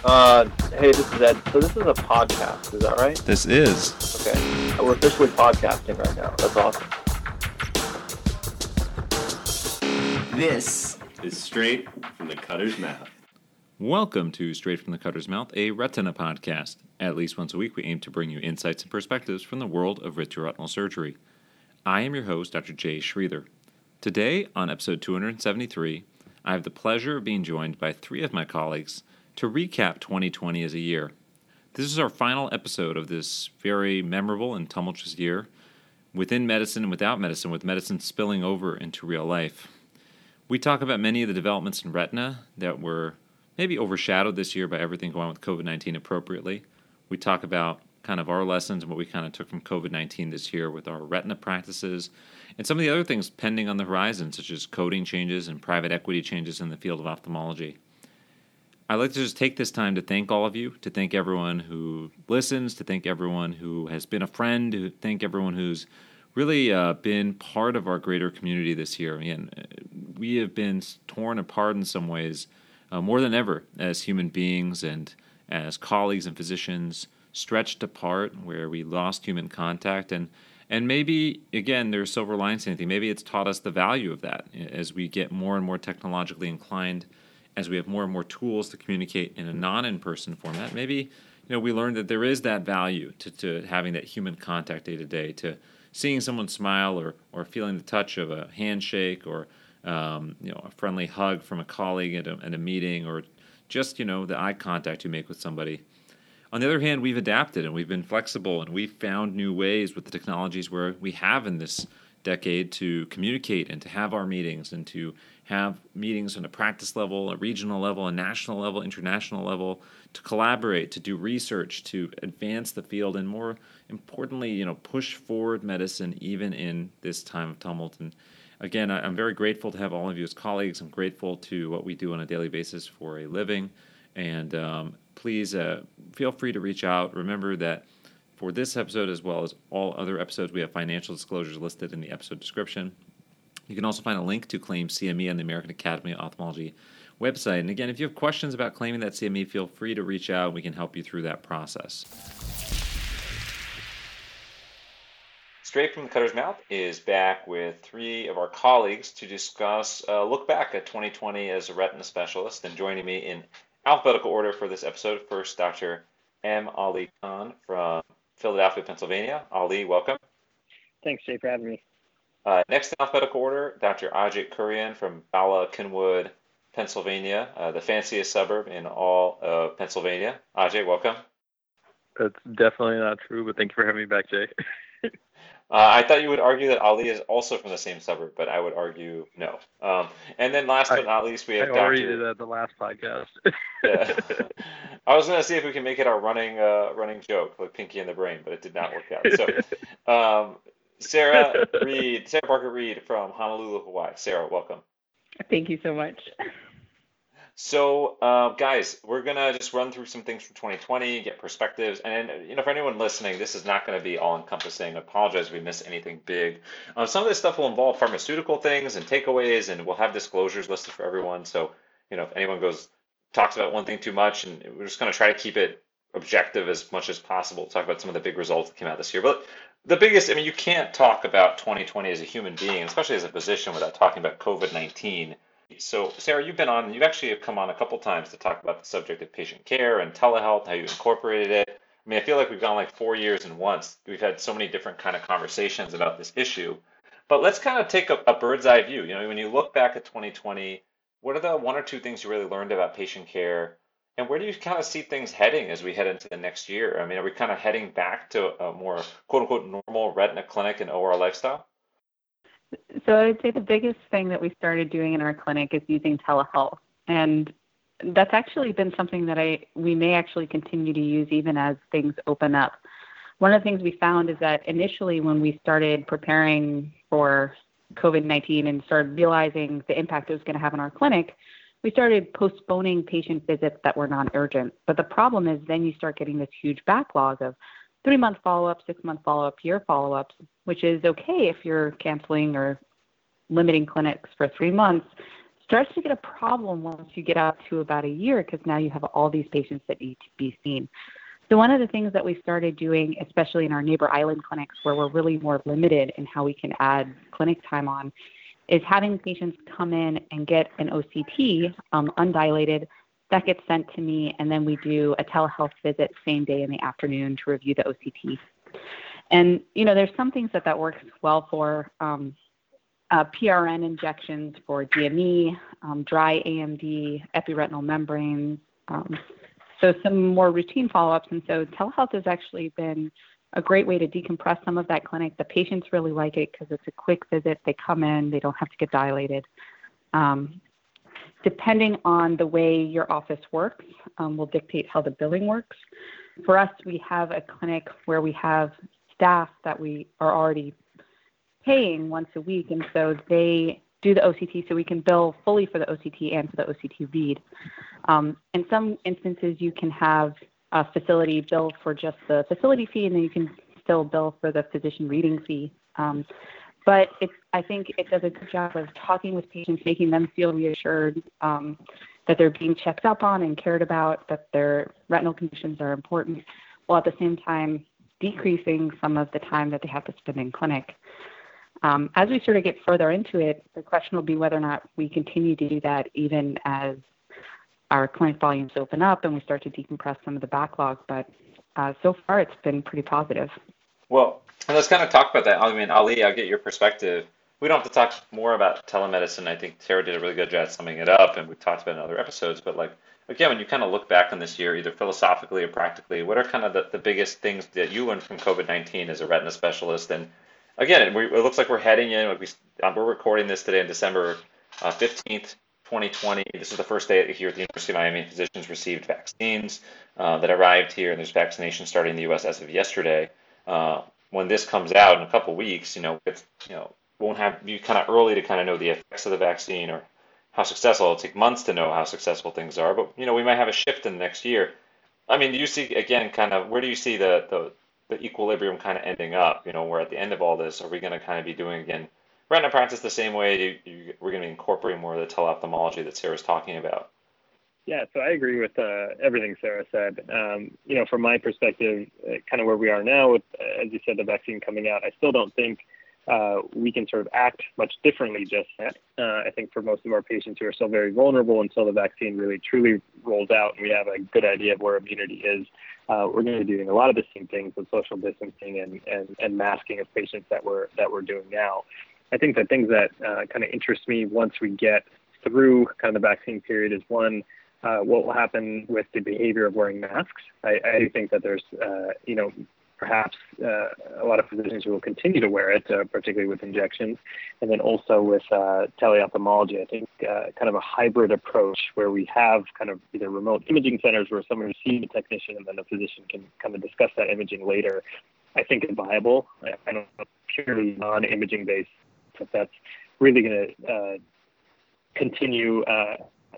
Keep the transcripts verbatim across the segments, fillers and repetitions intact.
Uh, hey, this is Ed. So this is a podcast, is that right? This is. Okay. We're officially podcasting right now. That's awesome. This is Straight from the Cutter's Mouth. Welcome to Straight from the Cutter's Mouth, a retina podcast. At least once a week, we aim to bring you insights and perspectives from the world of vitreoretinal surgery. I am your host, Doctor Jay Schreither. Today, on episode two hundred seventy-three, I have the pleasure of being joined by three of my colleagues to recap twenty twenty as a year. This is our final episode of this very memorable and tumultuous year within medicine and without medicine, with medicine spilling over into real life. We talk about many of the developments in retina that were maybe overshadowed this year by everything going on with covid nineteen appropriately. We talk about kind of our lessons and what we kind of took from covid nineteen this year with our retina practices and some of the other things pending on the horizon, such as coding changes and private equity changes in the field of ophthalmology. I'd like to just take this time to thank all of you, to thank everyone who listens, to thank everyone who has been a friend, to thank everyone who's really uh, been part of our greater community this year. Again, we have been torn apart in some ways uh, more than ever as human beings and as colleagues and physicians, stretched apart where we lost human contact. And, and maybe, again, there's silver linings to anything. Maybe it's taught us the value of that as we get more and more technologically inclined, as we have more and more tools to communicate in a non-in-person format. Maybe, you know, we learned that there is that value to, to having that human contact day to day, to seeing someone smile or or feeling the touch of a handshake or um, you know, a friendly hug from a colleague at a, at a meeting, or just, you know, the eye contact you make with somebody. On the other hand, we've adapted and we've been flexible and we've found new ways with the technologies where we have in this decade to communicate and to have our meetings and to have meetings on a practice level, a regional level, a national level, international level, to collaborate, to do research, to advance the field, and more importantly, you know, push forward medicine even in this time of tumult. And again, I'm very grateful to have all of you as colleagues. I'm grateful to what we do on a daily basis for a living. And um, please uh, feel free to reach out. Remember that for this episode, as well as all other episodes, we have financial disclosures listed in the episode description. You can also find a link to claim C M E on the American Academy of Ophthalmology website. And again, if you have questions about claiming that C M E, feel free to reach out. We can help you through that process. Straight from the Cutter's Mouth is back with three of our colleagues to discuss a uh, look back at twenty twenty as a retina specialist. And joining me in alphabetical order for this episode, first, Doctor M. Ali Khan from Philadelphia, Pennsylvania. Ali, welcome. Thanks, Jay, for having me. Uh, next in alphabetical order, Doctor Ajay Kurian from Bala Cynwyd, Pennsylvania, uh, the fanciest suburb in all of Pennsylvania. Ajay, welcome. That's definitely not true, but thank you for having me back, Jay. uh, I thought you would argue that Ali is also from the same suburb, but I would argue no. Um, and then last I, but not least, we have I already Doctor did that the last podcast. Yeah. I was going to see if we can make it our running uh, running joke, like Pinky and the Brain, but it did not work out. So, um, Sarah Reed, Sarah Parker Reed from Honolulu, Hawaii. Sarah, welcome. Thank you so much. So, uh, guys, we're going to just run through some things from twenty twenty, get perspectives. And, you know, for anyone listening, this is not going to be all-encompassing. I apologize if we miss anything big. Um, some of this stuff will involve pharmaceutical things and takeaways, and we'll have disclosures listed for everyone. So, you know, if anyone goes, talks about one thing too much, and we're just going to try to keep it objective as much as possible, talk about some of the big results that came out this year. But the biggest, I mean, you can't talk about twenty twenty as a human being, especially as a physician, without talking about covid nineteen. So, Sarah, you've been on, you've actually come on a couple times to talk about the subject of patient care and telehealth, how you incorporated it. I mean, I feel like we've gone like four years in once. We've had so many different kind of conversations about this issue. But let's kind of take a, a bird's eye view. You know, when you look back at twenty twenty, what are the one or two things you really learned about patient care? And where do you kind of see things heading as we head into the next year? I mean, are we kind of heading back to a more quote-unquote normal retina clinic and O R lifestyle? So I would say the biggest thing that we started doing in our clinic is using telehealth. And that's actually been something that I we may actually continue to use even as things open up. One of the things we found is that initially when we started preparing for covid nineteen and started realizing the impact it was going to have on our clinic, we started postponing patient visits that were non-urgent. But the problem is then you start getting this huge backlog of three-month follow-ups, six-month follow-up, year follow-ups, which is okay if you're canceling or limiting clinics for three months. starts to get a problem once you get out to about a year, because now you have all these patients that need to be seen. So one of the things that we started doing, especially in our neighbor island clinics where we're really more limited in how we can add clinic time on, is having patients come in and get an O C T, um, undilated. That gets sent to me, and then we do a telehealth visit same day in the afternoon to review the O C T. And, you know, there's some things that that works well for. Um, uh, P R N injections for D M E, um, dry A M D, epiretinal membranes, um, so some more routine follow-ups. And so telehealth has actually been a great way to decompress some of that clinic. The patients really like it because it's a quick visit. They come in, they don't have to get dilated. Um, depending on the way your office works, um, will dictate how the billing works. For us, we have a clinic where we have staff that we are already paying once a week, and so they do the O C T, so we can bill fully for the O C T and for the O C T read. Um, in some instances, you can have a facility bill for just the facility fee, and then you can still bill for the physician reading fee. Um, but it's, I think it does a good job of talking with patients, making them feel reassured um, that they're being checked up on and cared about, that their retinal conditions are important, while at the same time decreasing some of the time that they have to spend in clinic. Um, as we sort of get further into it, the question will be whether or not we continue to do that even as our clinic volumes open up and we start to decompress some of the backlog. But uh, so far, it's been pretty positive. Well, and let's kind of talk about that. I mean, Ali, I'll get your perspective. We don't have to talk more about telemedicine. I think Tara did a really good job summing it up, and we've talked about it in other episodes. But like, again, when you kind of look back on this year, either philosophically or practically, what are kind of the, the biggest things that you learned from COVID nineteen as a retina specialist? And again, we, it looks like we're heading in. Like we, we're recording this today on December uh, fifteenth, twenty twenty. This is the first day here at the University of Miami. Physicians received vaccines uh, that arrived here, and there's vaccination starting in the U S as of yesterday. Uh, when this comes out in a couple weeks, you know, it's, you know, won't have be kind of early to kind of know the effects of the vaccine or how successful. It'll take months to know how successful things are, but you know, we might have a shift in the next year. I mean, do you see again, kind of, where do you see the the the equilibrium kind of ending up? You know, where at the end of all this, are we going to kind of be doing again retina practice the same way? Do you, we're going to be incorporating more of the teleophthalmology that Sarah's talking about? Yeah, so I agree with uh, everything Sarah said. Um, you know, from my perspective, uh, kind of where we are now, with, uh, as you said, the vaccine coming out, I still don't think uh, we can sort of act much differently just yet. Uh, I think for most of our patients who are still very vulnerable until the vaccine really truly rolls out and we have a good idea of where immunity is, uh, we're going to be doing a lot of the same things with social distancing and, and, and masking of patients that we're, that we're doing now. I think the things that uh, kind of interest me once we get through kind of the vaccine period is, one, Uh, what will happen with the behavior of wearing masks. I, I think that there's, uh, you know, perhaps uh, a lot of physicians who will continue to wear it, uh, particularly with injections. And then also with uh, teleophthalmology, I think uh, kind of a hybrid approach where we have kind of either remote imaging centers where someone sees the technician and then the physician can kind of discuss that imaging later, I think is viable. I, I don't know, purely non-imaging based, if that's really going to uh, continue uh,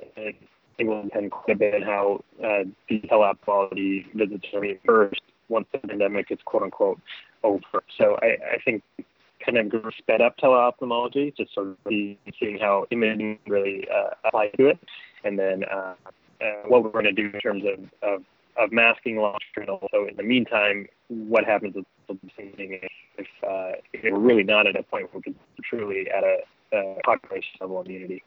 it will depend quite a bit on how uh, the teleophthalmology visits are reimbursed once the pandemic is quote unquote over. So I, I think kind of sped up teleophthalmology, just sort of seeing how imaging really uh, applies to it, and then uh, uh, what we're going to do in terms of, of, of masking long term, and also in the meantime, what happens with distancing if, uh, if we're really not at a point where we can truly at a, a population level immunity.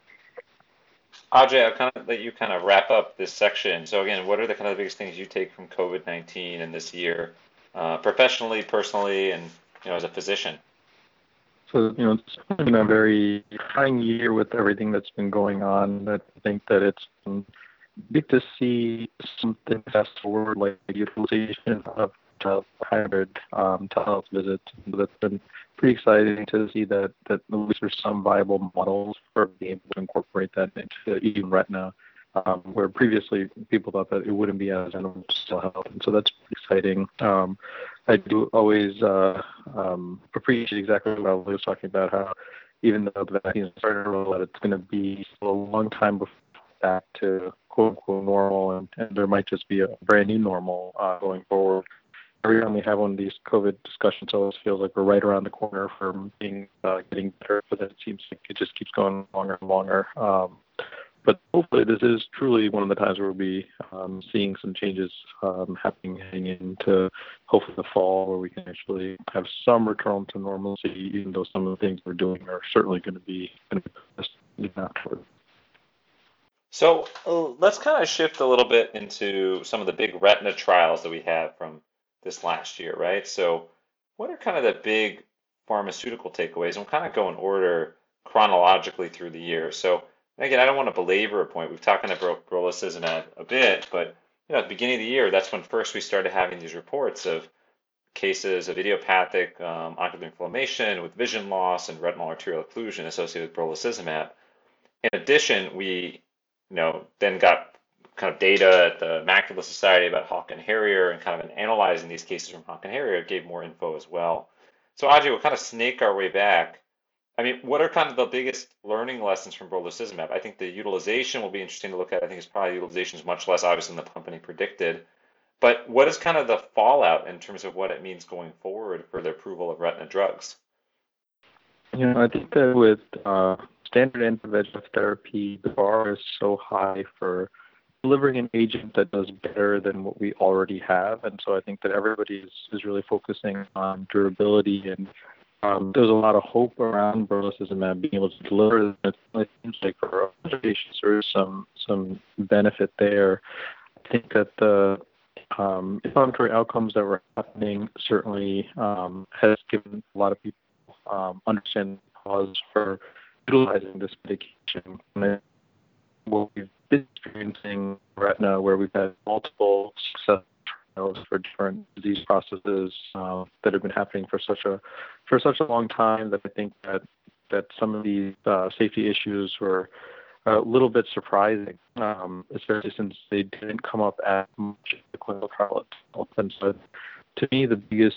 Ajay, I'll kind of let you kind of wrap up this section. So again, what are the kind of the biggest things you take from COVID nineteen in this year, uh, professionally, personally, and you know, as a physician? So, you know, it's been a very trying year with everything that's been going on. I think that it's big to see something fast forward, like the utilization of uh, hybrid um, telehealth visits. That's been pretty exciting to see that, that at least there's some viable models for being able to incorporate that into even retina, um, where previously people thought that it wouldn't be as amenable to telehealth. And so that's pretty exciting. Um, I do always uh, um, appreciate exactly what I was talking about, how even though the vaccine started to roll out, it's going to be a long time before back to quote-unquote normal, and, and there might just be a brand new normal uh, going forward. Every time we have one of these COVID discussions, it always feels like we're right around the corner from being uh, getting better, but then it seems like it just keeps going longer and longer. Um, but hopefully this is truly one of the times where we'll be um, seeing some changes um, happening heading into hopefully the fall, where we can actually have some return to normalcy, even though some of the things we're doing are certainly going to be going to be afterward. So uh, let's kind of shift a little bit into some of the big retina trials that we have from this last year, right? So what are kind of the big pharmaceutical takeaways? And we'll kind of go in order chronologically through the year. So again, I don't want to belabor a point. We've talked about brolucizumab a bit, but you know, at the beginning of the year, that's when first we started having these reports of cases of idiopathic um, ocular inflammation with vision loss and retinal arterial occlusion associated with brolucizumab. In addition, we you know, then got kind of data at the Macula Society about Hawk and Harrier, and kind of analyzing these cases from Hawk and Harrier gave more info as well. So Ajay, we'll kind of snake our way back. I mean, what are kind of the biggest learning lessons from brolucizumab? I think the utilization will be interesting to look at. I think it's probably utilization is much less obvious than the company predicted. But what is kind of the fallout in terms of what it means going forward for the approval of retina drugs? You know, I think that with uh, standard anti-V E G F therapy, the bar is so high for delivering an agent that does better than what we already have. And so I think that everybody is, is really focusing on durability. And um, there's a lot of hope around brolucizumab being able to deliver. It seems like for other patients, there is some, some benefit there. I think that the um, inflammatory outcomes that were happening certainly um, has given a lot of people um, understand the cause for utilizing this medication. And what we've been experiencing retina, where we've had multiple success trials for different disease processes uh, that have been happening for such a for such a long time, that I think that that some of these uh, safety issues were a little bit surprising, um, especially since they didn't come up as much in the clinical trial itself. And so, to me, the biggest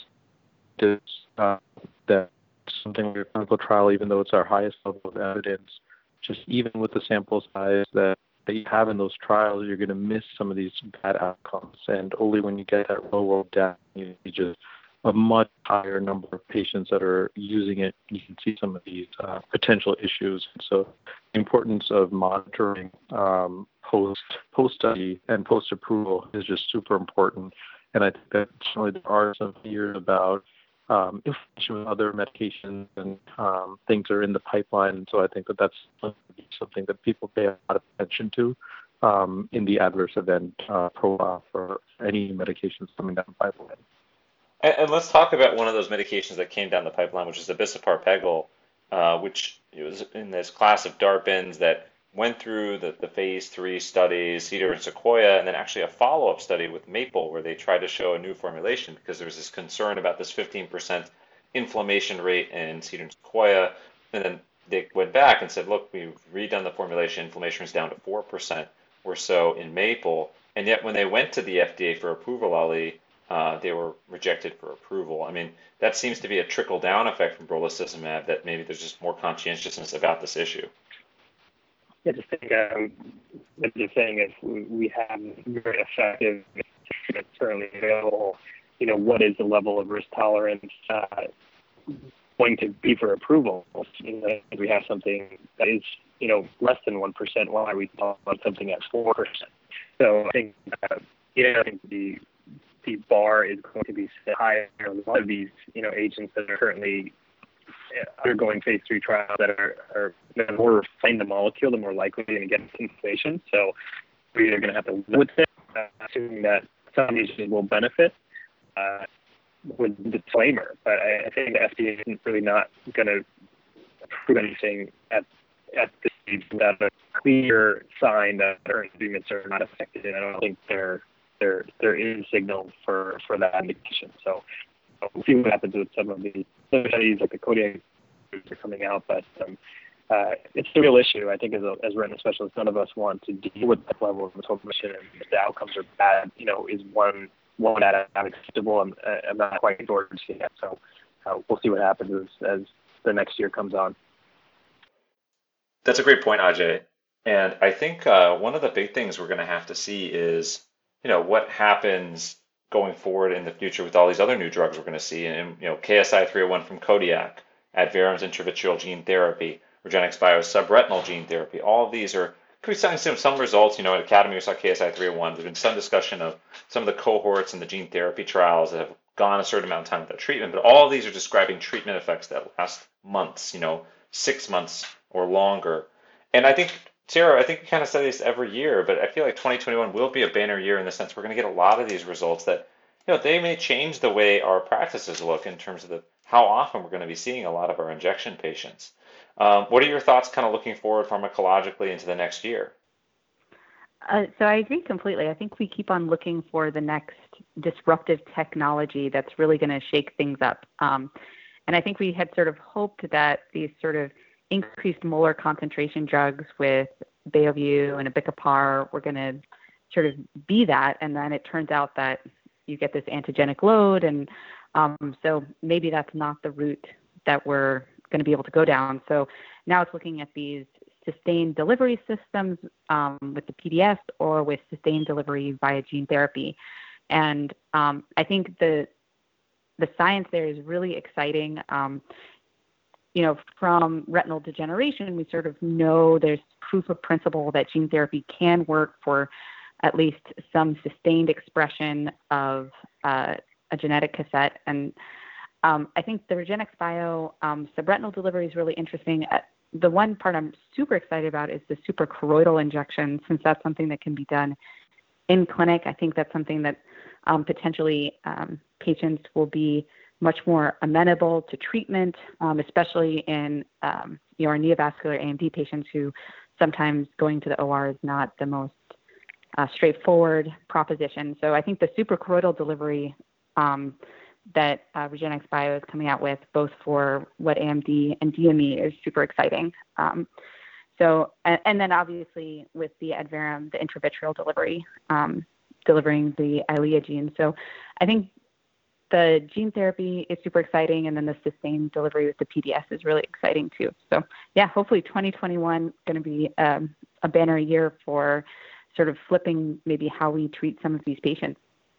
is uh, that something like a clinical trial, even though it's our highest level of evidence, just even with the sample size that, that you have in those trials, you're going to miss some of these bad outcomes. And only when you get that real world data, you see just a much higher number of patients that are using it, you can see some of these uh, potential issues. So the importance of monitoring um, post post study and post approval is just super important. And I think that certainly there are some fears about um, inflammation with other medications and um, things are in the pipeline. And so I think that that's something that people pay a lot of attention to um, in the adverse event uh, profile for any medications coming down the pipeline. And, and let's talk about one of those medications that came down the pipeline, which is the abicipar pegol, uh, which was in this class of DARPins that went through the, the phase three studies, Cedar and Sequoia, and then actually a follow-up study with Maple where they tried to show a new formulation because there was this concern about this fifteen percent inflammation rate in Cedar and Sequoia. And then they went back and said, look, we've redone the formulation, inflammation is down to four percent or so in Maple. And yet when they went to the F D A for approval, Ali, uh, they were rejected for approval. I mean, that seems to be a trickle-down effect from brolucizumab, that maybe there's just more conscientiousness about this issue. Yeah, just think, um, what you're saying is we, we have very effective treatment currently available. You know, what is the level of risk tolerance uh, going to be for approval? You know, if we have something that is, you know, less than one percent, why are we talking about something at four percent? So I think, uh, yeah, I think the the bar is going to be set higher. A lot of these, you know, agents that are currently undergoing phase three trials that are, are the more refined the molecule, the more likely you're going to get inflammation. So we're either going to have to live with it, uh, assuming that some agents will benefit uh, with the disclaimer. But I, I think the F D A isn't really not going to approve anything at at this stage without a clear sign that current treatments are not effective. And I don't think there there there is signal for, for that indication. So we'll see what happens with some of the studies, like the Kodiak are coming out, but um, uh, it's a real issue. I think as a, as retina specialists, none of us want to deal with that level of inflammation, and if the outcomes are bad, you know, is one one that not acceptable. I'm, I'm not quite sure yet, so uh, we'll see what happens as, as the next year comes on. That's a great point, Ajay. And I think uh, one of the big things we're going to have to see is, you know, what happens going forward in the future with all these other new drugs we're going to see. And, you know, K S I three oh one from Kodiak, Adverum's intravitreal gene therapy, REGENXBIO's subretinal gene therapy. All of these are we're seeing some, some results, you know, at Academy we saw K S I three oh one. There's been some discussion of some of the cohorts in the gene therapy trials that have gone a certain amount of time without treatment, but all of these are describing treatment effects that last months, you know, six months or longer. And I think, Sarah, I think we kind of say this every year, but I feel like twenty twenty-one will be a banner year in the sense we're going to get a lot of these results that, you know, they may change the way our practices look in terms of the how often we're going to be seeing a lot of our injection patients. Um, what are your thoughts kind of looking forward pharmacologically into the next year? Uh, so I agree completely. I think we keep on looking for the next disruptive technology that's really going to shake things up. Um, and I think we had sort of hoped that these sort of increased molar concentration drugs with Beovu and abicipar were going to sort of be that. And then it turns out that you get this antigenic load. And um, so maybe that's not the route that we're going to be able to go down. So now it's looking at these sustained delivery systems um, with the P D S or with sustained delivery via gene therapy. And um, I think the the science there is really exciting. Um, you know, from retinal degeneration, we sort of know there's proof of principle that gene therapy can work for at least some sustained expression of uh, a genetic cassette. And um, I think the REGENXBIO um, subretinal delivery is really interesting. Uh, the one part I'm super excited about is the suprachoroidal injection, since that's something that can be done in clinic. I think that's something that um, potentially um, patients will be much more amenable to treatment, um, especially in um, you know, our neovascular A M D patients who sometimes going to the O R is not the most uh, straightforward proposition. So I think the suprachoroidal delivery um, that uh, REGENXBIO is coming out with, both for wet A M D and D M E, is super exciting. Um, so, and, and then obviously with the Adverum, the intravitreal delivery, um, delivering the Eylea gene. So I think the gene therapy is super exciting, and then the sustained delivery with the P D S is really exciting too. So yeah, hopefully twenty twenty-one is going to be um, a banner year for sort of flipping maybe how we treat some of these patients.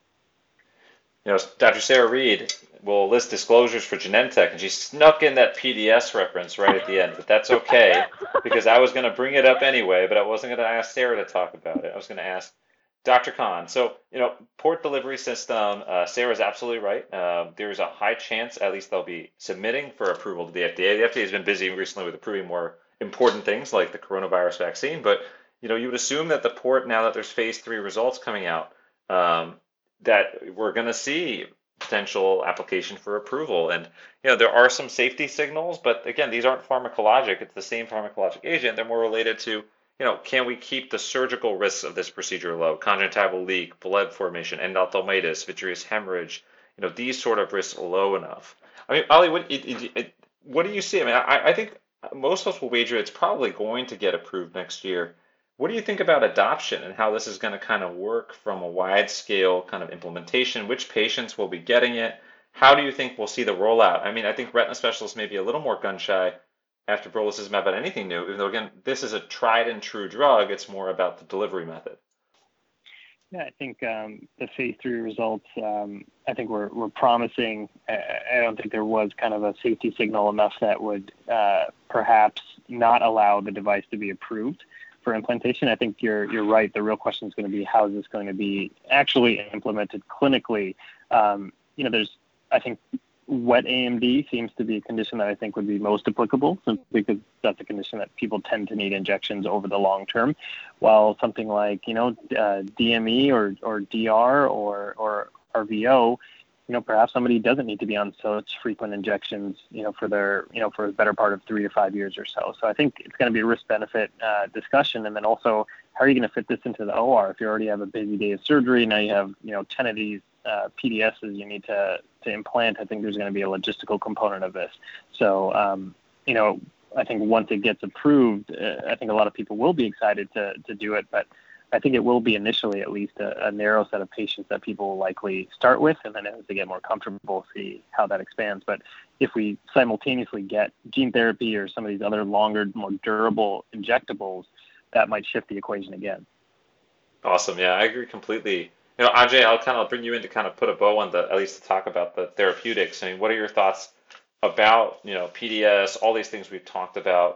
You know, Doctor Sarah Reed will list disclosures for Genentech, and she snuck in that P D S reference right at the end, but that's okay, because I was going to bring it up anyway, but I wasn't going to ask Sarah to talk about it. I was going to ask Doctor Khan. So, you know, port delivery system, uh, Sarah's absolutely right. Uh, there's a high chance, at least they'll be submitting for approval to the F D A. The F D A has been busy recently with approving more important things like the coronavirus vaccine, but, you know, you would assume that the port, now that there's phase three results coming out, um, that we're going to see potential application for approval. And, you know, there are some safety signals, but again, these aren't pharmacologic. It's the same pharmacologic agent. They're more related to, you know, can we keep the surgical risks of this procedure low? Conjunctival leak, blood formation, endophthalmitis, vitreous hemorrhage, you know, these sort of risks low enough. I mean, Ali, what, it, it, it, what do you see? I mean, I, I think most of us will wager it's probably going to get approved next year. What do you think about adoption and how this is going to kind of work from a wide scale kind of implementation? Which patients will be getting it? How do you think we'll see the rollout? I mean, I think retina specialists may be a little more gun shy after brolucizumab about anything new, even though, again, this is a tried and true drug. It's more about the delivery method. Yeah, I think um, the phase three results, um, I think we're, we're promising. I don't think there was kind of a safety signal enough that would uh, perhaps not allow the device to be approved for implantation. I think you're you're right. The real question is going to be how is this going to be actually implemented clinically. Um, you know, there's I think wet A M D seems to be a condition that I think would be most applicable, simply because that's a condition that people tend to need injections over the long term. While something like you know uh, D M E or or D R or or R V O, you know, perhaps somebody doesn't need to be on such frequent injections, you know, for their, you know, for the better part of three to five years or so. So I think it's going to be a risk-benefit uh, discussion. And then also, how are you going to fit this into the O R? If you already have a busy day of surgery, now you have, you know, ten of these uh, P D Ss you need to, to implant. I think there's going to be a logistical component of this. So, um, you know, I think once it gets approved, uh, I think a lot of people will be excited to, to do it. But I think it will be initially at least a, a narrow set of patients that people will likely start with, and then as they get more comfortable, see how that expands. But if we simultaneously get gene therapy or some of these other longer, more durable injectables, that might shift the equation again. Awesome. Yeah, I agree completely. You know, Ajay, I'll kind of bring you in to kind of put a bow on the, at least to talk about the therapeutics. I mean, what are your thoughts about, you know, P D S, all these things we've talked about?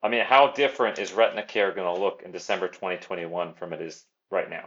I mean, how different is retina care going to look in December twenty twenty-one from it is right now?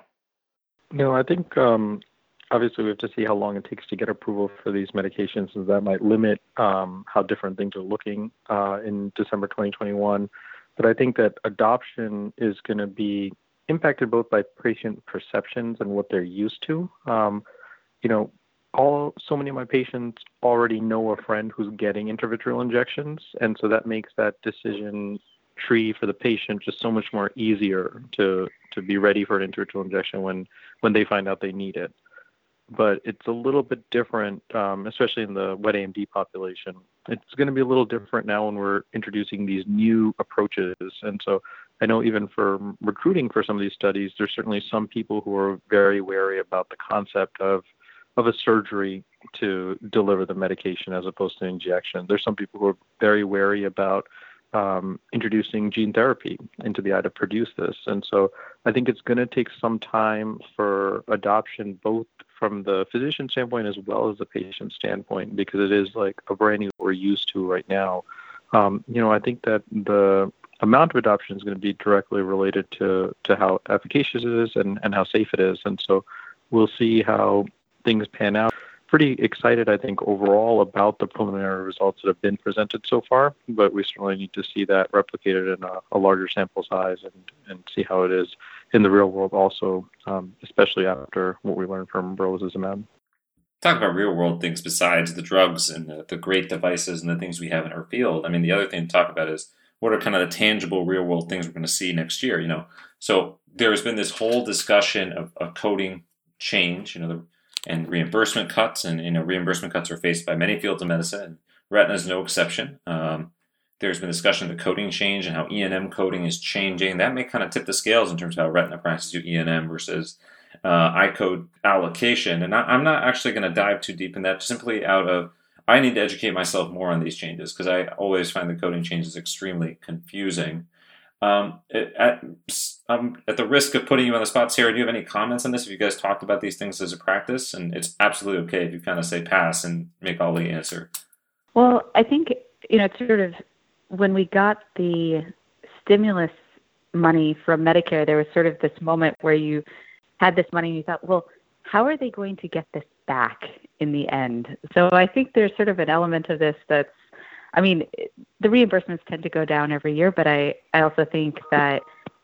No, I think um, obviously we have to see how long it takes to get approval for these medications, and that might limit um, how different things are looking uh, in December twenty twenty-one. But I think that adoption is going to be impacted both by patient perceptions and what they're used to. Um, you know, all so many of my patients already know a friend who's getting intravitreal injections, and so that makes that decision tree for the patient just so much more easier to to be ready for an intravitreal injection when when they find out they need it. But it's a little bit different, um, especially in the wet A M D population. It's going to be a little different now when we're introducing these new approaches. And so I know even for recruiting for some of these studies, there's certainly some people who are very wary about the concept of of a surgery to deliver the medication as opposed to injection. There's some people who are very wary about um, introducing gene therapy into the eye to produce this. And so I think it's going to take some time for adoption, both from the physician standpoint as well as the patient standpoint, because it is like a brand new we're used to right now. Um, you know, I think that the amount of adoption is going to be directly related to, to how efficacious it is and, and how safe it is. And so we'll see how things pan out. Pretty excited, I think, overall about the preliminary results that have been presented so far, but we certainly need to see that replicated in a, a larger sample size and, and see how it is in the real world also, um, especially after what we learned from brolucizumab. Talk about real world things besides the drugs and the, the great devices and the things we have in our field. I mean, the other thing to talk about is what are kind of the tangible real world things we're going to see next year, you know? So there's been this whole discussion of, of coding change, you know, the and reimbursement cuts, and you know reimbursement cuts are faced by many fields of medicine, and retina is no exception. Um, there's been discussion of the coding change and how E and M coding is changing. That may kind of tip the scales in terms of how retina practices do E and M versus uh, I code allocation. And I, I'm not actually going to dive too deep in that, simply out of I need to educate myself more on these changes because I always find the coding changes extremely confusing. Um, at, um, at the risk of putting you on the spot, Sarah, do you have any comments on this? Have you guys talked about these things as a practice? And it's absolutely okay if you kind of say pass and make Ali answer. Well, I think, you know, it's sort of when we got the stimulus money from Medicare, there was sort of this moment where you had this money and you thought, well, how are they going to get this back in the end? So I think there's sort of an element of this that's, I mean, the reimbursements tend to go down every year, but I, I also think that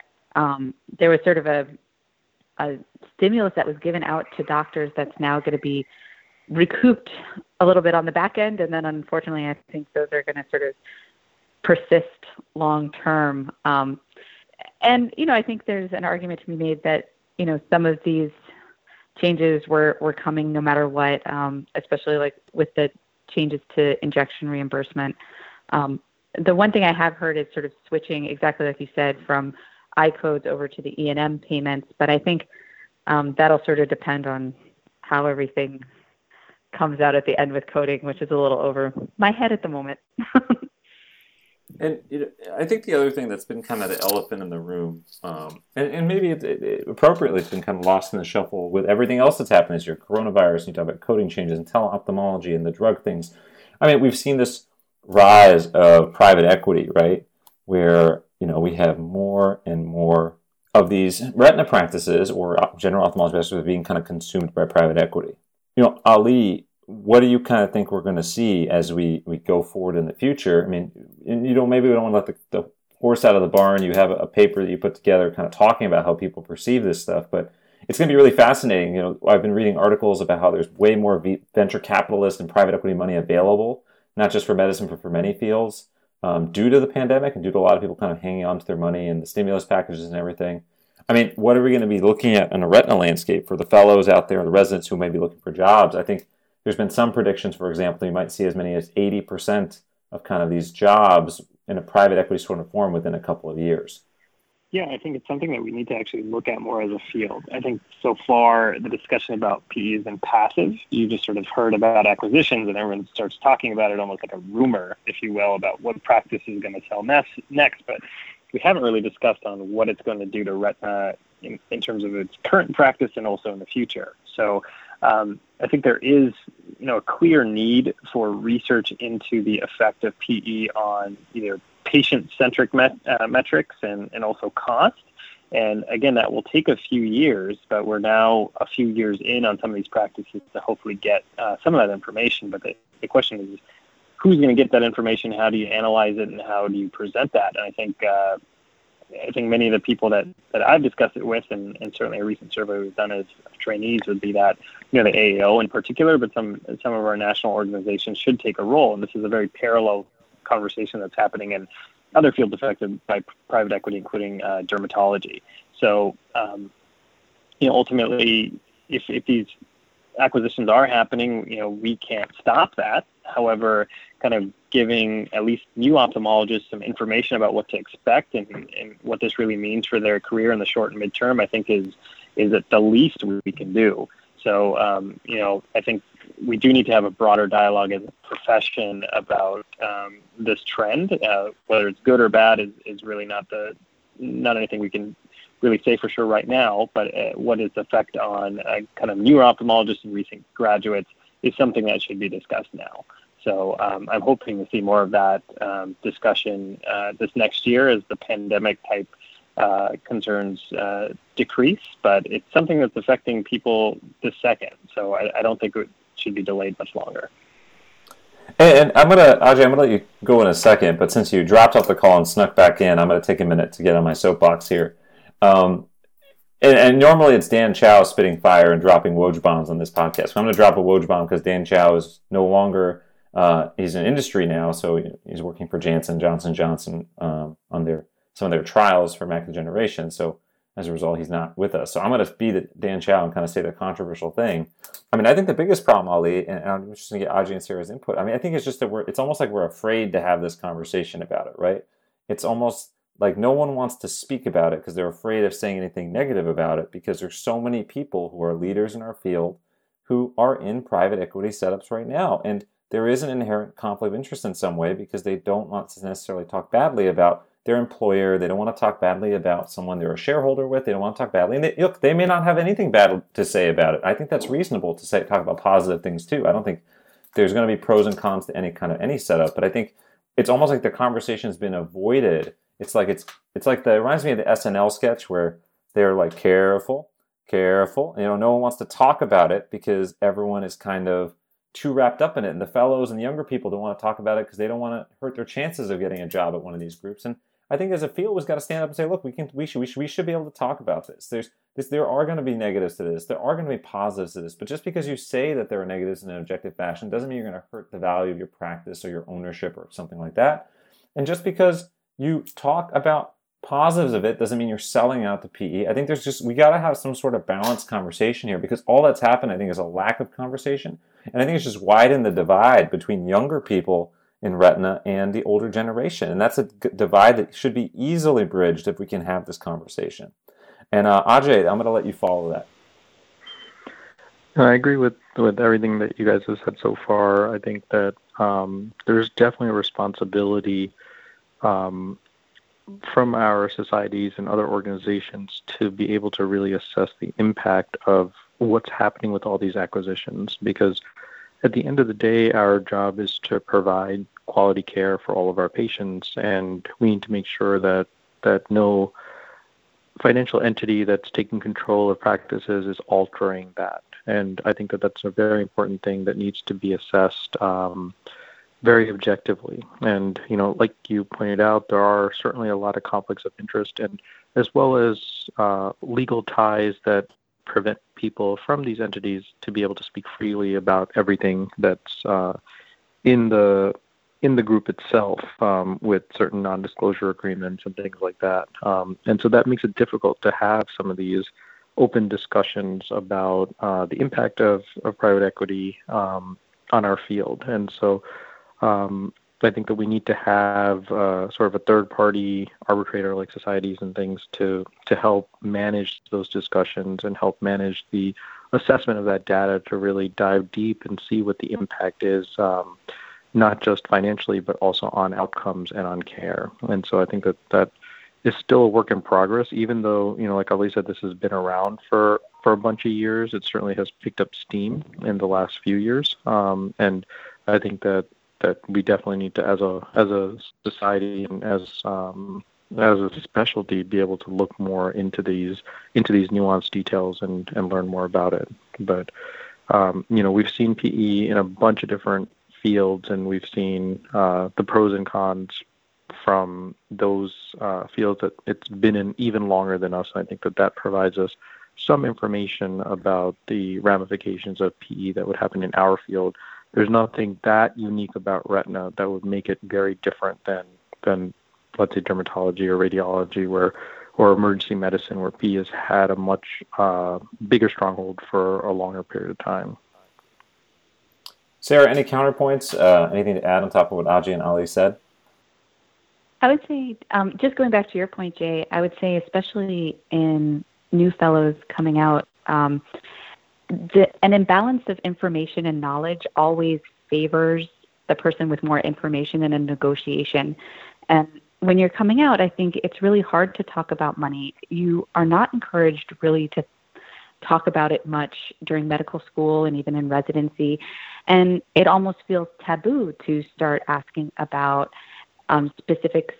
um, there was sort of a, a stimulus that was given out to doctors that's now going to be recouped a little bit on the back end. And then unfortunately, I think those are going to sort of persist long term. Um, and, you know, I think there's an argument to be made that, you know, some of these changes were, were coming no matter what, um, especially like with the changes to injection reimbursement. Um, the one thing I have heard is sort of switching, exactly like you said, from I codes over to the E and M payments. But I think um, that'll sort of depend on how everything comes out at the end with coding, which is a little over my head at the moment. And you know, I think the other thing that's been kind of the elephant in the room, um, and, and maybe it, it, it appropriately it's been kind of lost in the shuffle with everything else that's happened this year, coronavirus, and you talk about coding changes and teleophthalmology and the drug things. I mean, we've seen this rise of private equity, right, where you know we have more and more of these retina practices or general ophthalmology practices being kind of consumed by private equity. You know, Ali, what do you kind of think we're going to see as we, we go forward in the future? I mean, and, you know, maybe we don't want to let the, the horse out of the barn. You have a, a paper that you put together kind of talking about how people perceive this stuff, but it's going to be really fascinating. You know, I've been reading articles about how there's way more v- venture capitalist and private equity money available, not just for medicine, but for many fields, um, due to the pandemic and due to a lot of people kind of hanging on to their money and the stimulus packages and everything. I mean, what are we going to be looking at in a retina landscape for the fellows out there, the residents who may be looking for jobs? I think there's been some predictions, for example, you might see as many as eighty percent of kind of these jobs in a private equity sort of form within a couple of years. Yeah, I think it's something that we need to actually look at more as a field. I think so far the discussion about P E has been passive. You just sort of heard about acquisitions and everyone starts talking about it almost like a rumor, if you will, about what practice is going to sell next. But we haven't really discussed on what it's going to do to retina in, in terms of its current practice and also in the future. So um, I think there is, you know, a clear need for research into the effect of P E on either patient-centric met, uh, metrics and, and also cost. And again, that will take a few years, but we're now a few years in on some of these practices to hopefully get uh, some of that information. But the, the question is, who's going to get that information? How do you analyze it, and how do you present that? And I think uh, I think many of the people that, that I've discussed it with, and, and certainly a recent survey we've done as trainees, would be that, you know, the A A O in particular, but some some of our national organizations should take a role. And this is a very parallel conversation that's happening in other fields affected by private equity, including uh, dermatology. So, um, you know, ultimately, if, if these acquisitions are happening, you know, we can't stop that. However, kind of giving at least new ophthalmologists some information about what to expect and, and what this really means for their career in the short and midterm, I think is is at the least we can do. So, um, you know, I think we do need to have a broader dialogue as a profession about um, this trend. Uh, whether it's good or bad is, is really not the not anything we can really say for sure right now. But uh, what its effect on uh, kind of newer ophthalmologists and recent graduates is something that should be discussed now. So um, I'm hoping to see more of that um, discussion uh, this next year as the pandemic type uh, concerns uh, decrease. But it's something that's affecting people this second. So I, I don't think it should be delayed much longer. And, and I'm gonna, Ajay, I'm gonna let you go in a second. But since you dropped off the call and snuck back in, I'm gonna take a minute to get on my soapbox here. Um, and, and normally it's Dan Chow spitting fire and dropping Woj bombs on this podcast. So I'm gonna drop a Woj bomb because Dan Chow is no longer. Uh, he's in industry now, so he's working for Janssen, Johnson Johnson um, on their some of their trials for macular degeneration. So as a result, he's not with us. So I'm going to be the Dan Chow and kind of say the controversial thing. I mean, I think the biggest problem, Ali, and I'm just going to get Ajay and Sarah's input. I mean, I think it's just that we're. It's almost like we're afraid to have this conversation about it, right? It's almost like no one wants to speak about it because they're afraid of saying anything negative about it because there's so many people who are leaders in our field who are in private equity setups right now, and there is an inherent conflict of interest in some way because they don't want to necessarily talk badly about their employer. They don't want to talk badly about someone they're a shareholder with. They don't want to talk badly. And they, look, they may not have anything bad to say about it. I think that's reasonable to say talk about positive things too. I don't think there's going to be pros and cons to any kind of any setup, but I think it's almost like the conversation has been avoided. It's like it's it's like the it reminds me of the S N L sketch where they're like careful, careful. You know, no one wants to talk about it because everyone is kind of too wrapped up in it, and the fellows and the younger people don't want to talk about it because they don't want to hurt their chances of getting a job at one of these groups. And I think as a field, we've got to stand up and say, look, we can, we should, we should, we should be able to talk about this. There's this, there are going to be negatives to this. There are going to be positives to this. But just because you say that there are negatives in an objective fashion doesn't mean you're going to hurt the value of your practice or your ownership or something like that. And just because you talk about positives of it doesn't mean you're selling out the P E. I think there's just, we got to have some sort of balanced conversation here because all that's happened, I think, is a lack of conversation. And I think it's just widened the divide between younger people in retina and the older generation. And that's a divide that should be easily bridged if we can have this conversation. And uh, Ajay, I'm going to let you follow that. I agree with, with everything that you guys have said so far. I think that um, there's definitely a responsibility um, from our societies and other organizations to be able to really assess the impact of what's happening with all these acquisitions, because at the end of the day, our job is to provide quality care for all of our patients, and we need to make sure that that no financial entity that's taking control of practices is altering that. And I think that that's a very important thing that needs to be assessed um, very objectively. And, you know, like you pointed out, there are certainly a lot of conflicts of interest, and as well as uh, legal ties that prevent people from these entities to be able to speak freely about everything that's uh, in the in the group itself, um, with certain non-disclosure agreements and things like that. Um, and so that makes it difficult to have some of these open discussions about uh, the impact of, of private equity um, on our field. And so um, I think that we need to have uh, sort of a third-party arbitrator like societies and things to to help manage those discussions and help manage the assessment of that data to really dive deep and see what the impact is, um, not just financially, but also on outcomes and on care. And so I think that that is still a work in progress, even though, you know, like Ali said, this has been around for, for a bunch of years. It certainly has picked up steam in the last few years. Um, and I think that that we definitely need to, as a as a society and as um, as a specialty, be able to look more into these into these nuanced details and, and learn more about it. But um, you know, we've seen P E in a bunch of different fields, and we've seen uh, the pros and cons from those uh, fields that it's been in even longer than us. And I think that that provides us some information about the ramifications of P E that would happen in our field. There's nothing that unique about retina that would make it very different than, than let's say, dermatology or radiology, where or emergency medicine, where P E has had a much uh, bigger stronghold for a longer period of time. Sarah, any counterpoints? Uh, anything to add on top of what Aji and Ali said? I would say, um, just going back to your point, Jay, I would say especially in new fellows coming out, um, the, an imbalance of information and knowledge always favors the person with more information in a negotiation. And when you're coming out, I think it's really hard to talk about money. You are not encouraged really to talk about it much during medical school and even in residency. And it almost feels taboo to start asking about um, specifics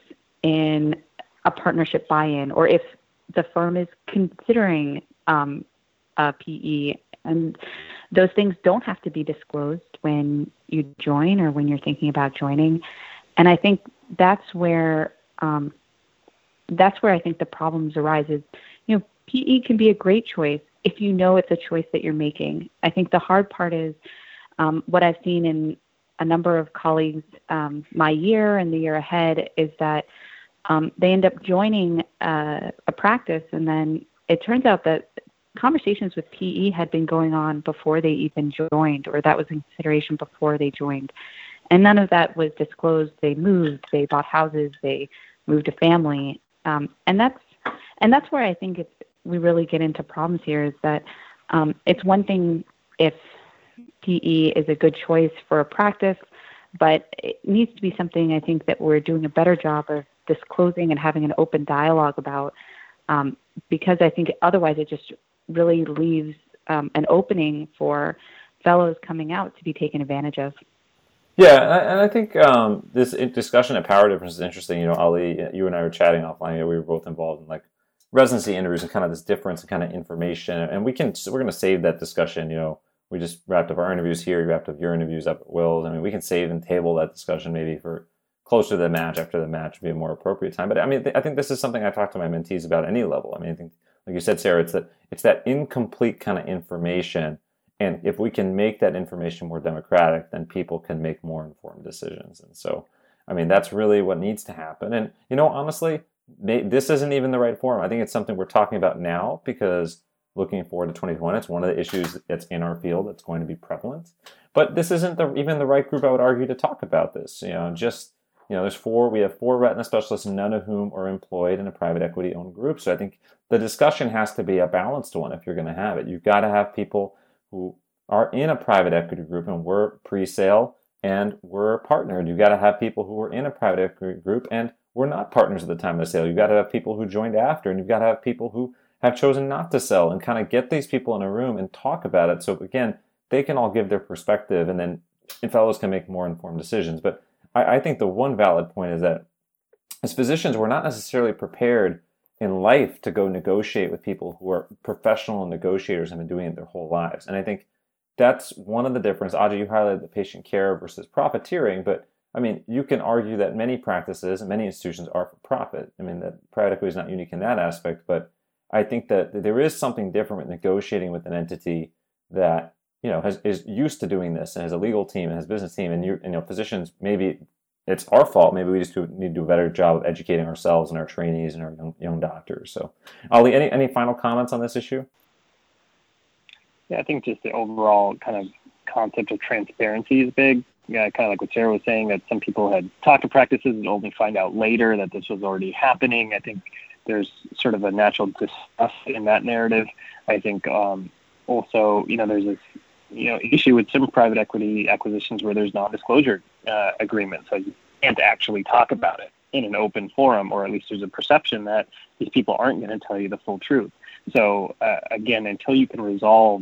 in a partnership buy-in, or if the firm is considering um, a P E. And those things don't have to be disclosed when you join or when you're thinking about joining. And I think that's where um, that's where I think the problems arise. Is, you know, P E can be a great choice if you know it's a choice that you're making. I think the hard part is um, what I've seen in a number of colleagues um, my year and the year ahead is that um, they end up joining uh, a practice, and then it turns out that conversations with P E had been going on before they even joined, or that was in consideration before they joined. And none of that was disclosed. They moved, they bought houses, they moved a family. Um, and that's and that's where I think it's, we really get into problems here, is that um, it's one thing if P E is a good choice for a practice, but it needs to be something I think that we're doing a better job of disclosing and having an open dialogue about, um, because I think otherwise it just really leaves um, an opening for fellows coming out to be taken advantage of. Yeah, and I, and I think um, this discussion of power difference is interesting. You know, Ali, you and I were chatting offline. You know, we were both involved in like residency interviews and kind of this difference in kind of information. And we can we're going to save that discussion. You know, we just wrapped up our interviews here. You wrapped up your interviews up at Will's. I mean, we can save and table that discussion maybe for closer to the match, after the match would be a more appropriate time. But I mean, I think this is something I talk to my mentees about at any level. I mean, I think, like you said, Sarah, it's that it's that incomplete kind of information. And if we can make that information more democratic, then people can make more informed decisions. And so, I mean, that's really what needs to happen. And, you know, honestly, may, this isn't even the right forum. I think it's something we're talking about now because looking forward to twenty twenty, it's one of the issues that's in our field that's going to be prevalent. But this isn't the, even the right group, I would argue, to talk about this. You know, just, you know, there's four, we have four retina specialists, none of whom are employed in a private equity owned group. So I think the discussion has to be a balanced one if you're going to have it. You've got to have people who are in a private equity group and we're pre-sale and we're partnered. You've got to have people who are in a private equity group and we're not partners at the time of the sale. You've got to have people who joined after, and you've got to have people who have chosen not to sell, and kind of get these people in a room and talk about it. So again, they can all give their perspective, and then fellows can make more informed decisions. But I, I think the one valid point is that as physicians, we're not necessarily prepared in life to go negotiate with people who are professional negotiators and have been doing it their whole lives. And I think that's one of the differences. Aji, you highlighted the patient care versus profiteering, but I mean, you can argue that many practices and many institutions are for profit. I mean, that private equity is not unique in that aspect, but I think that there is something different with negotiating with an entity that, you know, has, is used to doing this and has a legal team and has a business team, and you, you know, physicians, maybe it's our fault. Maybe we just do, need to do a better job of educating ourselves and our trainees and our young, young doctors. So, Ali, any, any final comments on this issue? Yeah, I think just the overall kind of concept of transparency is big. Yeah, kind of like what Sarah was saying, that some people had talked to practices and only find out later that this was already happening. I think there's sort of a natural disgust in that narrative. I think um, also, you know, there's this, you know, issue with some private equity acquisitions where there's non-disclosure uh, agreements, so you can't actually talk about it in an open forum, or at least there's a perception that these people aren't going to tell you the full truth. So uh, again, until you can resolve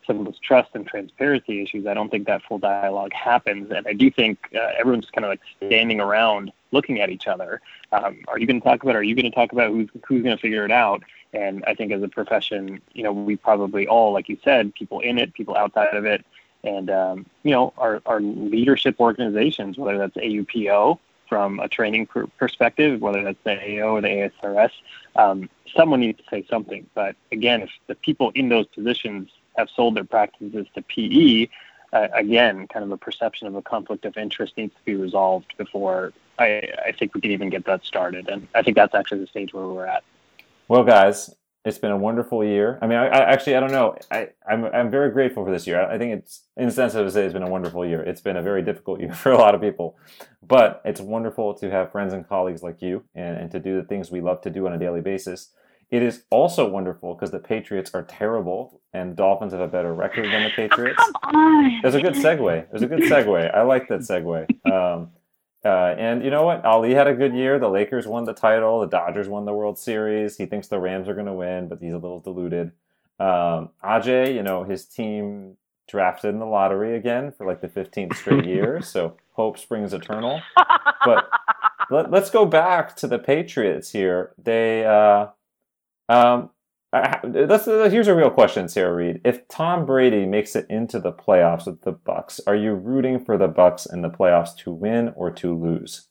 some of those trust and transparency issues, I don't think that full dialogue happens. And I do think uh, everyone's kind of like standing around looking at each other. Um, are you going to talk about it? Are you going to talk about who's, who's going to figure it out? And I think as a profession, you know, we probably all, like you said, people in it, people outside of it, and, um, you know, our, our leadership organizations, whether that's A U P O from a training per- perspective, whether that's the A O or the A S R S, um, someone needs to say something. But again, if the people in those positions have sold their practices to P E, uh, again, kind of a perception of a conflict of interest needs to be resolved before I, I think we can even get that started. And I think that's actually the stage where we're at. Well, guys, it's been a wonderful year. I mean, I, I actually, I don't know. I, I'm I'm very grateful for this year. I think it's insensitive to say it's been a wonderful year. It's been a very difficult year for a lot of people. But it's wonderful to have friends and colleagues like you and, and to do the things we love to do on a daily basis. It is also wonderful because the Patriots are terrible and Dolphins have a better record than the Patriots. Oh, come on. There's a good segue. There's a good segue. I like that segue. Um, uh, and you know what? Ali had a good year. The Lakers won the title. The Dodgers won the World Series. He thinks the Rams are going to win, but he's a little deluded. Um, Ajay, you know, his team drafted in the lottery again for like the fifteenth straight year. So hope springs eternal. But let, let's go back to the Patriots here. They... Uh, Um, that's, here's a real question, Sarah Reed. If Tom Brady makes it into the playoffs with the Bucs, are you rooting for the Bucs in the playoffs to win or to lose?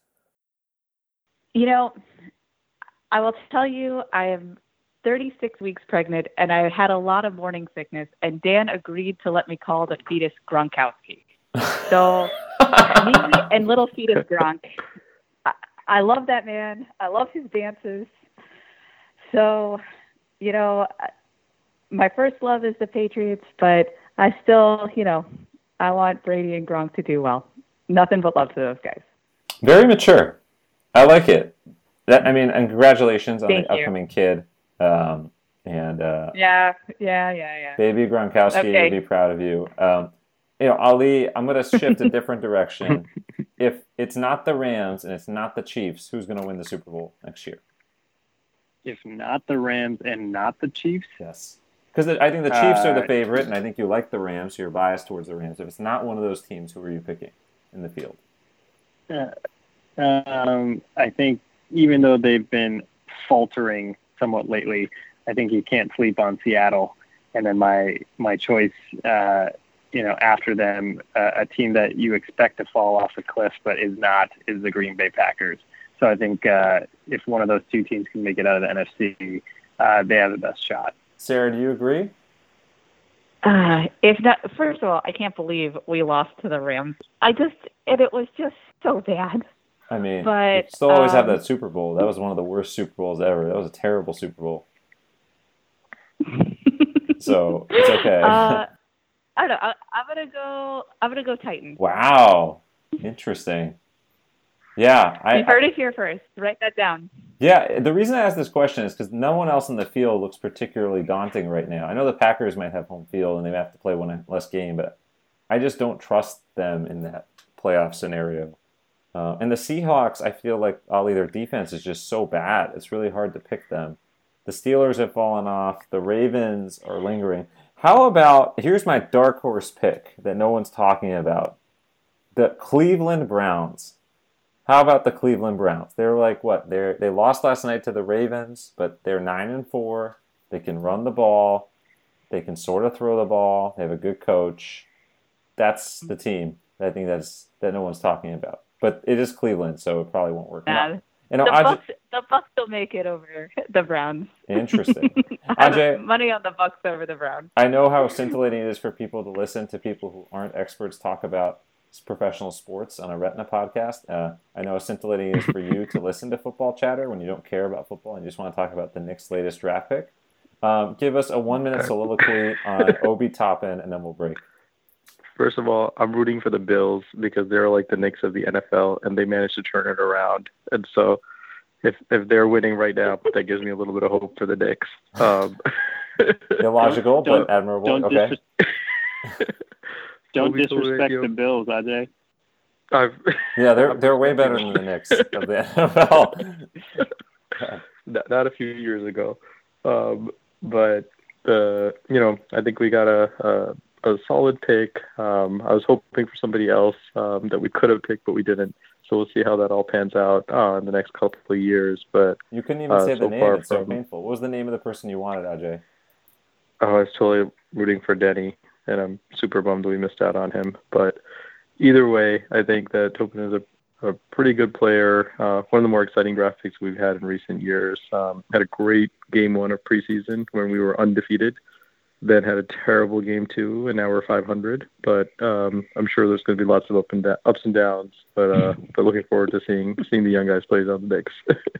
You know, I will tell you, I am thirty-six weeks pregnant, and I had a lot of morning sickness, and Dan agreed to let me call the fetus Gronkowski. So, me and little fetus Gronk, I, I love that man. I love his dances. So, you know, my first love is the Patriots, but I still, you know, I want Brady and Gronk to do well. Nothing but love to those guys. Very mature. I like it. That I mean, and congratulations on Thank the you. upcoming kid. Um, and uh, Yeah, yeah, yeah, yeah. baby Gronkowski Okay. will be proud of you. Um, you know, Ali, I'm going to shift a different direction. If it's not the Rams and it's not the Chiefs, who's going to win the Super Bowl next year? If not the Rams and not the Chiefs, Yes. Because I think the Chiefs are the Uh, favorite, and I think you like the Rams, so you're biased towards the Rams. If it's not one of those teams, who are you picking in the field? uh, um, I think even though they've been faltering somewhat lately, I think you can't sleep on Seattle. And then my my choice, uh, you know, after them, uh, a team that you expect to fall off a cliff but is not, is the Green Bay Packers. So I think uh, if one of those two teams can make it out of the N F C, uh, they have the best shot. Sarah, do you agree? Uh, if not, first of all, I can't believe we lost to the Rams. I just, and it was just so bad. I mean, But, you still always have um, that Super Bowl. That was one of the worst Super Bowls ever. That was a terrible Super Bowl. So it's okay. uh, I don't know. I, I'm gonna go. I'm gonna go Titans. Wow, interesting. Yeah, I, You heard it here first. Write that down. Yeah, the reason I ask this question is because no one else in the field looks particularly daunting right now. I know the Packers might have home field and they have to play one less game, but I just don't trust them in that playoff scenario. Uh, and the Seahawks, I feel like, Ali, their defense is just so bad. It's really hard to pick them. The Steelers have fallen off. The Ravens are lingering. How about, here's my dark horse pick that no one's talking about. The Cleveland Browns. How about the Cleveland Browns? They're like what? They they lost last night to the Ravens, but they're nine and four. They can run the ball. They can sort of throw the ball. They have a good coach. That's the team that I think that's that no one's talking about. But it is Cleveland, so it probably won't work. Yeah. You know, the Aj- Bucks, the Bucks will make it over the Browns. Interesting. I have Ajay, money on the Bucks over the Browns. I know how scintillating it is for people to listen to people who aren't experts talk about professional sports on a Retina podcast. Uh, I know how scintillating it is for you to listen to football chatter when you don't care about football and you just want to talk about the Knicks' latest draft pick. Um, give us a one-minute soliloquy on Obi Toppin, and then we'll break. First of all, I'm rooting for the Bills because they're like the Knicks of the N F L, and they managed to turn it around. And so, if if they're winning right now, that gives me a little bit of hope for the Knicks. Um, Illogical, Don't- but admirable. Don't, Okay. disres- don't Obi Toppin, disrespect you- the Bills, Ajay. I've Yeah, they're they're way better than the Knicks of the N F L. not, not a few years ago, um, but the you know I think we got a a, a solid pick. Um, I was hoping for somebody else um, that we could have picked, but we didn't. So we'll see how that all pans out uh, in the next couple of years. But you couldn't even uh, say the so name. far It's so from, painful. What was the name of the person you wanted, Ajay? I was totally rooting for Denny, and I'm super bummed we missed out on him. But either way, I think that Topin is a, a pretty good player. Uh, one of the more exciting draft picks we've had in recent years. Um, had a great game one of preseason when we were undefeated. Then had a terrible game two, and now we're five hundred. But um, I'm sure there's going to be lots of up and da- ups and downs. But uh, but looking forward to seeing seeing the young guys play on the Knicks.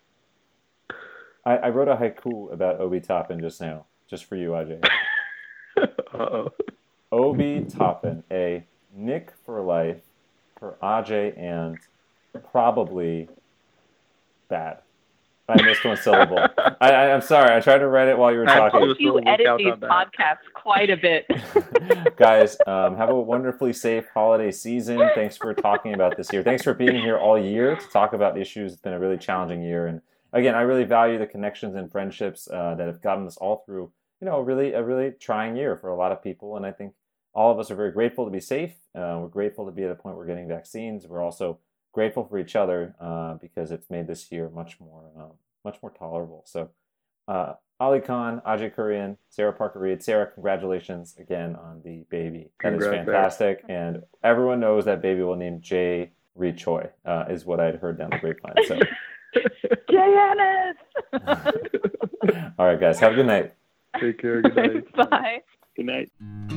I, I wrote a haiku about Obi Toppin just now, just for you, Ajay. Uh-oh. Obi Toppin, a Knick for life for Ajay, and probably bad. I missed one syllable. I, I, I'm sorry. I tried to write it while you were talking. You edit these podcasts quite a bit. Guys, um, have a wonderfully safe holiday season. Thanks for talking about this year. Thanks for being here all year to talk about issues. It's been a really challenging year. And again, I really value the connections and friendships uh, that have gotten us all through, you know, really a really trying year for a lot of people. And I think all of us are very grateful to be safe. Uh, we're grateful to be at a point where we're getting vaccines. We're also grateful for each other uh, because it's made this year much more um, much more tolerable. So uh, Ali Khan, Ajay Kurian, Sarah Parker Reed. Sarah, congratulations again on the baby. That Congrats, is fantastic. Sarah. And everyone knows that baby will name Jay Reed Choi, uh, is what I'd heard down the grapevine. So Jay Ennis! All right, guys. Have a good night. Take care. Good night. Bye. Good night.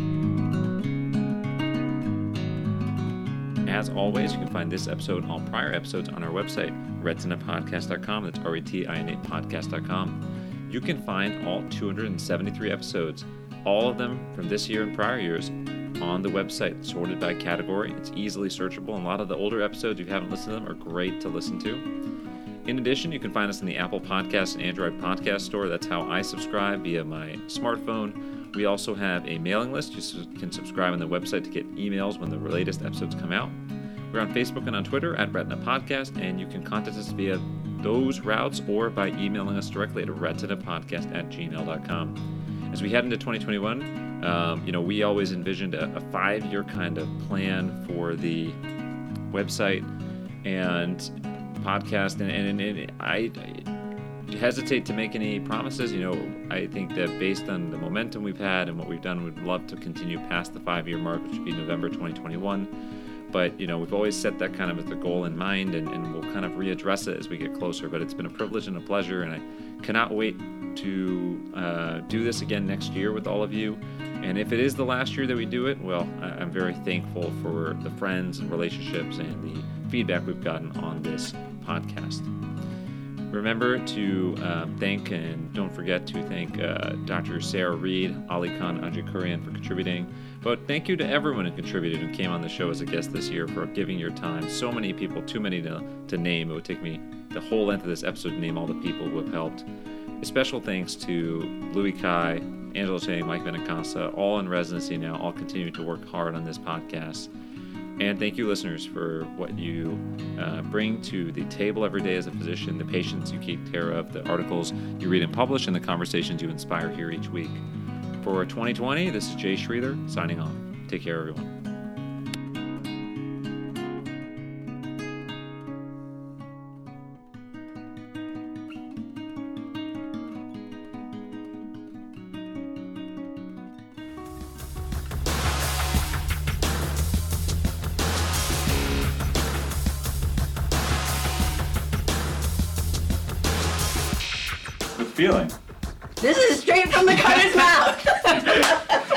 As always, you can find this episode and all prior episodes on our website, retina podcast dot com. That's R E T I N A podcast dot com. You can find all two hundred seventy-three episodes, all of them from this year and prior years, on the website, sorted by category. It's easily searchable, and a lot of the older episodes, if you haven't listened to them, are great to listen to. In addition, you can find us in the Apple Podcast and Android Podcast Store. That's how I subscribe via my smartphone. We also have a mailing list. You can subscribe on the website to get emails when the latest episodes come out. We're on Facebook and on Twitter at Retina Podcast, and you can contact us via those routes or by emailing us directly at retinapodcast at gmail dot com. As we head into twenty twenty-one, um, you know, we always envisioned a, a five-year kind of plan for the website and podcast, and, and, and I, I hesitate to make any promises. You know, I think that based on the momentum we've had and what we've done, we'd love to continue past the five-year mark, which would be November twenty twenty-one. But, you know, we've always set that kind of as the goal in mind, and, and we'll kind of readdress it as we get closer. But it's been a privilege and a pleasure, and I cannot wait to uh, do this again next year with all of you. And if it is the last year that we do it, well, I'm very thankful for the friends and relationships and the feedback we've gotten on this podcast. Remember to uh, thank, and don't forget to thank uh, Doctor Sarah Reed, Ali Khan, Ajay Kurian for contributing. But thank you to everyone who contributed and came on the show as a guest this year for giving your time. So many people, too many to, to name. It would take me the whole length of this episode to name all the people who have helped. A special thanks to Louis Kai, Angela Chang, Mike Benincasa, all in residency now, all continue to work hard on this podcast. And thank you, listeners, for what you uh, bring to the table every day as a physician, the patients you keep care of, the articles you read and publish, and the conversations you inspire here each week. For twenty twenty, this is Jay Schreeder signing off. Take care, everyone. Feeling. This is straight from the cutter's mouth.